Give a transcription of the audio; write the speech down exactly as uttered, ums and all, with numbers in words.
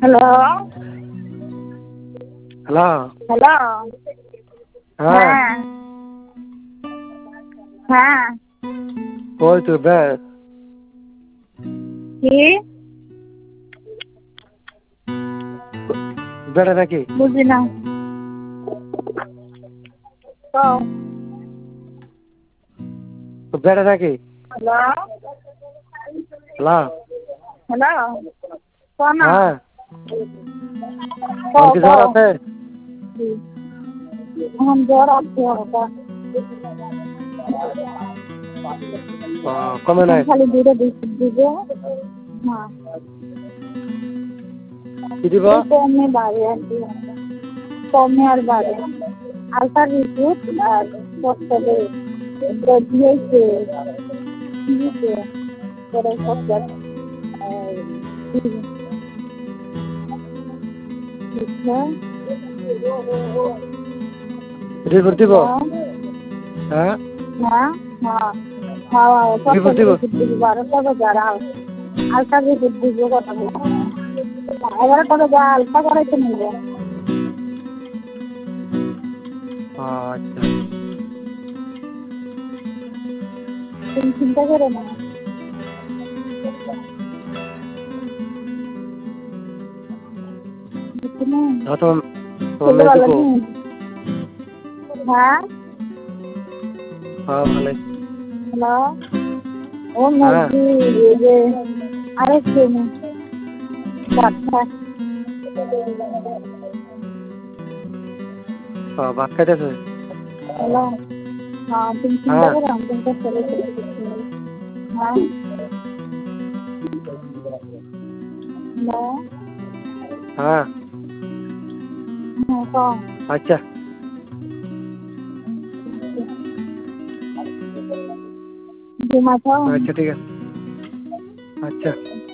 hello hello hello হ্যাঁ হ্যাঁ হ্যাঁ কই তুই বে কি বেড়া নাকি বুঝি না তো বেড়া নাকি হ্যালো হ্যালো হ্যালো কোন হ্যাঁ কও কি জ্বর কও আছে এখন জ্বর আছে ওটা ও, কমে নাই খালি দুটো বিস্কুট দিবে হ্যাঁ কি দিব এই কমে বাড়ে আর কি কমে আর বাড়ে আলতার বিস্কুট আর পটলে দিয়েছে দিয়েছে করে সব রিপোর্ট দিব হ্যাঁ হ্যাঁ হ্যাঁ খাওয়া রিপোর্ট দিব বারোটা বাজার আলতা বিস্কুট দিব কথা বলবো এগারোটা বাজে আলতা করাইতে নিবে আচ্ছা তুমি চিন্তা করো না তোমার ছেলে মেয়ে ভালো দুটো নেই হ্যাঁ হ্যাঁ ভালো হ্যালো ও হ্যাঁ মুরগি এই যে আরেকটু বাচ্চা ও ভাত খাইতেছে হ্যালো হ্যাঁ তুমি চিন্তা হ্যাঁ করো আমি তোমাকে ছেলে হ্যাঁ হ্যালো হ্যাঁ হ্যাঁ কও আচ্ছা ঘুমাচ্ছ আচ্ছা ঠিক আছে আচ্ছা